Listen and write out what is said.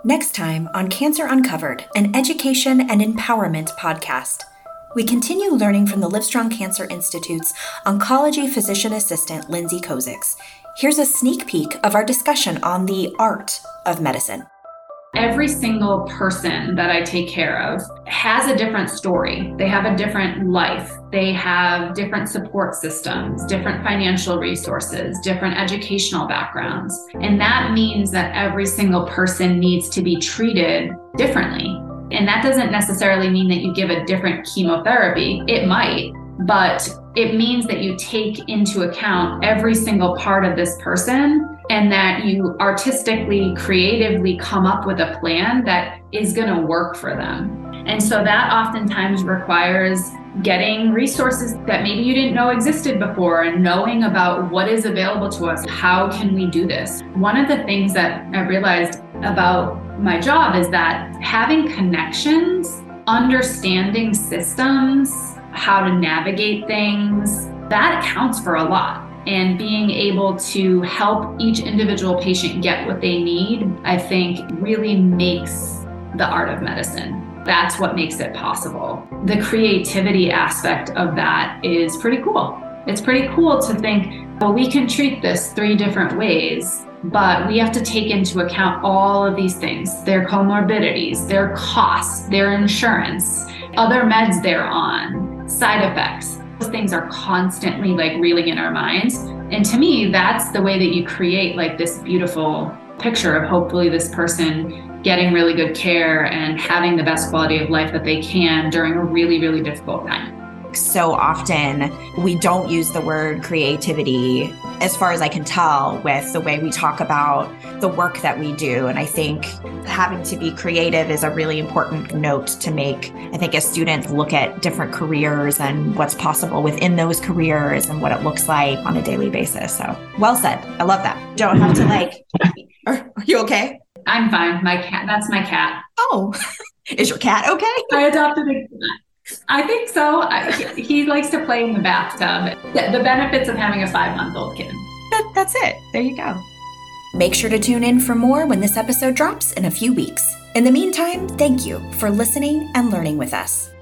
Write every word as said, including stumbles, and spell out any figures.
Next time on Cancer Uncovered, an education and empowerment podcast, we continue learning from the Livestrong Cancer Institute's oncology physician assistant, Lindsay Kozicz. Here's a sneak peek of our discussion on the art of medicine. Every single person that I take care of has a different story. They have a different life. They have different support systems, different financial resources, different educational backgrounds. And that means that every single person needs to be treated differently. And that doesn't necessarily mean that you give a different chemotherapy. It might, but it means that you take into account every single part of this person and that you artistically, creatively come up with a plan that is going to work for them. And so that oftentimes requires getting resources that maybe you didn't know existed before and knowing about what is available to us. How can we do this? One of the things that I realized about my job is that having connections, understanding systems, how to navigate things, that counts for a lot. And being able to help each individual patient get what they need, I think really makes the art of medicine. That's what makes it possible. The creativity aspect of that is pretty cool. It's pretty cool to think, well, we can treat this three different ways, but we have to take into account all of these things, their comorbidities, their costs, their insurance, other meds they're on, side effects. Those things are constantly like reeling in our minds. And to me, that's the way that you create like this beautiful picture of hopefully this person getting really good care and having the best quality of life that they can during a really, really difficult time. So often we don't use the word creativity, as far as I can tell, with the way we talk about the work that we do. And I think having to be creative is a really important note to make. I think as students look at different careers and what's possible within those careers and what it looks like on a daily basis. So well said. I love that. Don't have to like, are, are you okay? I'm fine. My cat, that's my cat. Oh, is your cat okay? I adopted a cat. I think so. I, he likes to play in the bathtub. The, the benefits of having a five-month-old kid. That, that's it. There you go. Make sure to tune in for more when this episode drops in a few weeks. In the meantime, thank you for listening and learning with us.